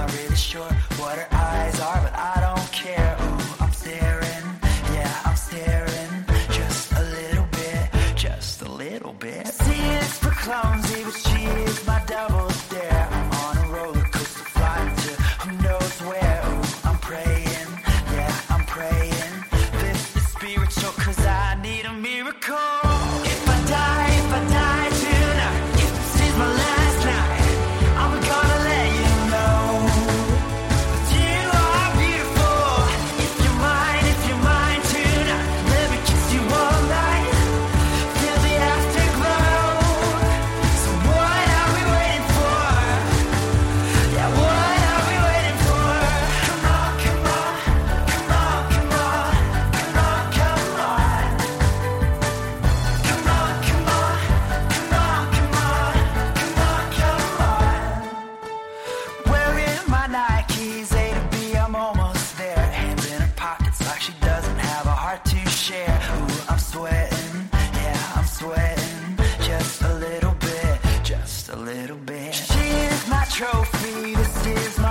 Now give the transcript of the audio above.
not really sure what her eyes are, but I don't care. Ooh, I'm staring, yeah, I'm staring. Just a little bit, just a little bit. C is for clumsy, but she is my double dare. I'm on a roller coaster flying to who knows where. Ooh, I'm praying, yeah, I'm praying. This is spiritual, cause I need a miracle. If I die tonight, if this is my last night, I'm gonna let you know that you are beautiful. If you're mine tonight, let me kiss you all night, feel the afterglow. So what are we waiting for? Yeah, what are we waiting for? Come on, come on, come on, come on, come on, come on. Come on, come on, come on, come on, come on, come on. Wearing my Nikes, A to B, I'm almost there. Hands in her pockets like she doesn't have a heart to share. Ooh, I'm sweating, yeah, I'm sweating. Just a little bit, just a little bit. She is my trophy, this is my